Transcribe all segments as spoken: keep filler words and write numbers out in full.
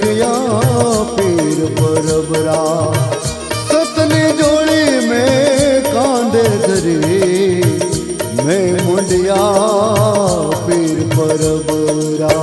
अलखिया पीर परबरा। सतनी जोड़ी में कांधे धरी मैं मुंडिया पीर परबरा।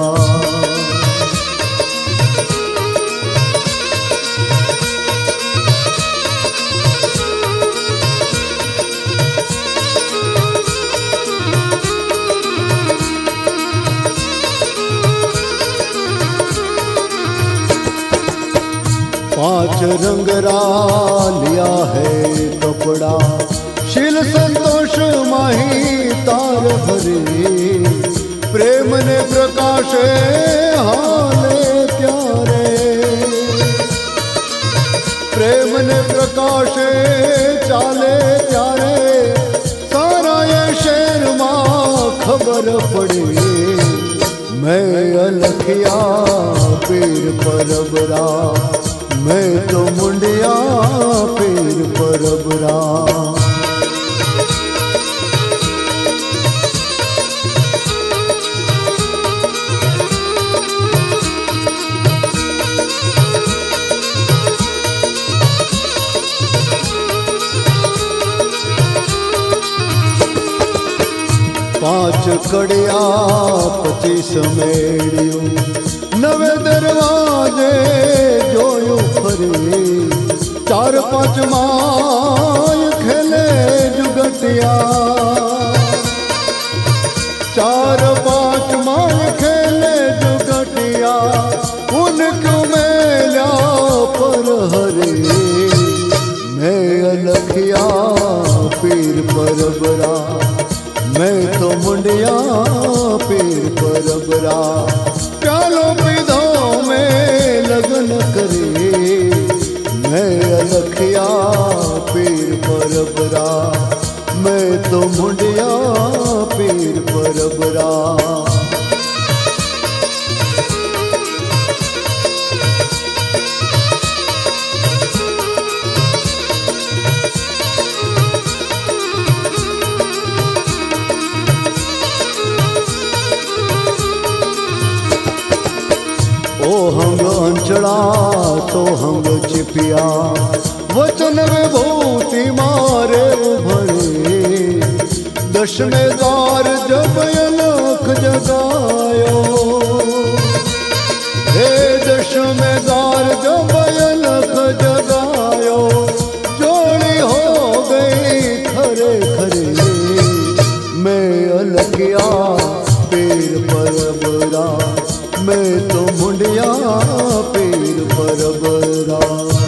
पांच रंगरा लिया है कपड़ा, शील संतोष माही तार भरे। प्रेम ने प्रकाशे हाले प्यारे, प्रेम ने प्रकाशे चाले प्यारे। सारा ये शहर मां खबर पड़ी मैं अलखिया पीर परबरा। मैं तो मुंडिया पीर परबरा। पांच कड़िया पच्चीस मेड़ियों, नवे दरवाजे जोयो फरे। चार पांच माय खेले जुगटिया, चार पांच माय खेले जुगटिया। उनको मेल्या पर हरे मैं अलखिया पीर परबरा। मैं तो मुंडिया पीर परबरा। प्यालो पीधो में लगन करे मैं अलखिया पीर परबरा। मैं तो मुंडिया पीर परबरा। ओ हंग अंचड़ा तो हंग चिपिया, वचन विभूति मारे उभरे। दशमें द्वार जब अलख जगायो, हे दशमें द्वार जब अलख जगायो। जोड़ी हो गई खरे खरे मैं अलखिया पीर परबरा। मैं तो मुंडिया पीर परबरा।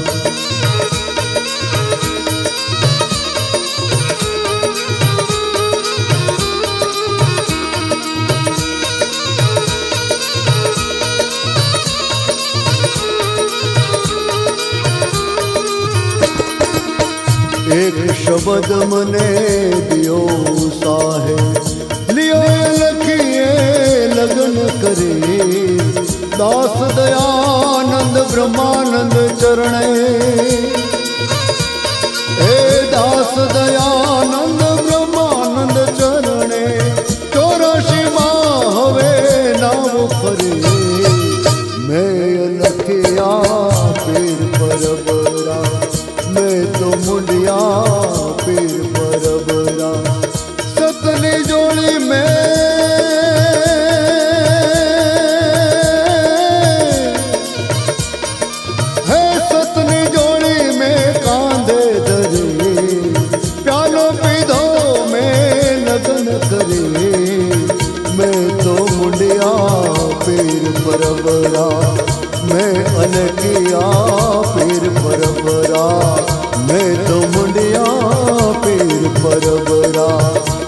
एक शब्द मने दियो साहे, लियो लखिए लगन करे। दास दयानंद ब्रह्मानंद चरणे, हे दास दयानंद ब्रह्मानंद चरणे। चौरासी माह हवे नाम फरे मैं अलखिया पीर परबरा। मैं तो मुंडिया पीर परबरा। सतनी जोड़ी में पीर परबरा। मैं अलखिया पीर परबरा। मैं तो मुंडिया पीर परबरा।